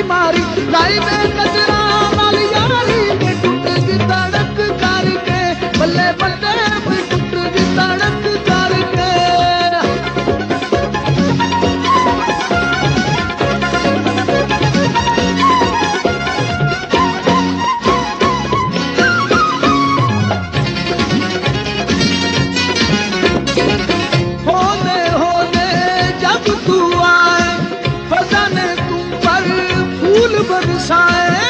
मारी लाई में कजरा नाल यारी में टूट दी तड़क करके बल्ले बल्ले में टूट दी तड़क करके होने जब तू आए फजाने तुम पर फूल बरसाए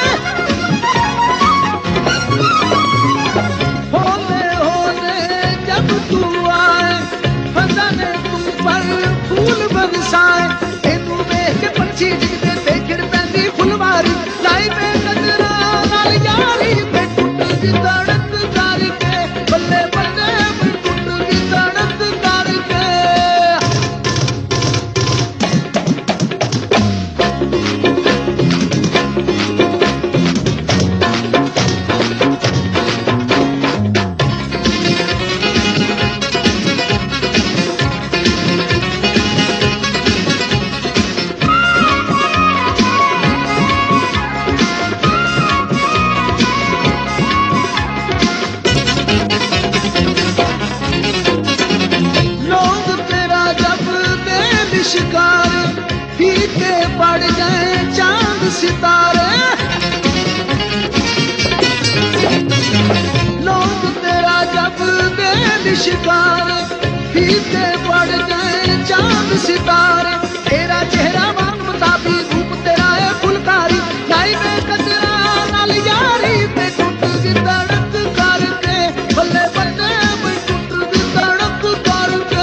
होने जब तू आए फजाने तुम पर फूल बरसाए इनू देख के पंछी जिगदे ते खिड़ पैंदी फुलवारी लाई में कजरा नाल यारी पे टूट दी तड़क करके बल्ले बल्ले पे टूट दी तड़क करके लोग तेरा जब दे शिकार फीके पड़ गए चांद सितारे लोग तेरा जब दे शिकार फीके पड़ गए चांद सितारे तेरा चेहरा मांग मुताबी रूप तेरा है फुलकारी लाई में कजरा नाल यारी पे टूट दी तड़क करके बल्ले बल्ले पे टूट दी तड़क करके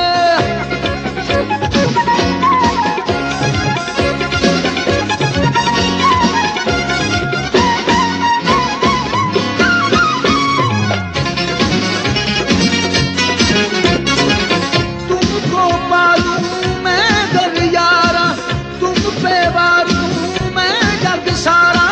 तुमको पालूं मैं घर यारा तुम पे वारूं मैं जग सारा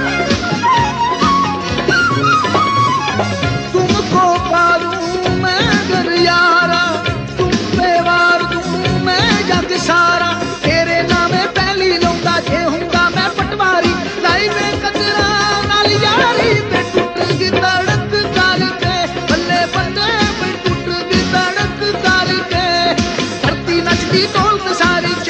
तुमको पालूं मैं घर यारा तुम पे वारूं मैं जग सारा तेरे नामे पहली लौंदा जे हुंदा मैं पटवारी लाई में कजरा नाल यारी पे टूट दी तड़क करके बल्ले बल्ले पे टूट दी तड़क करके धरती नचदी ढोल सारी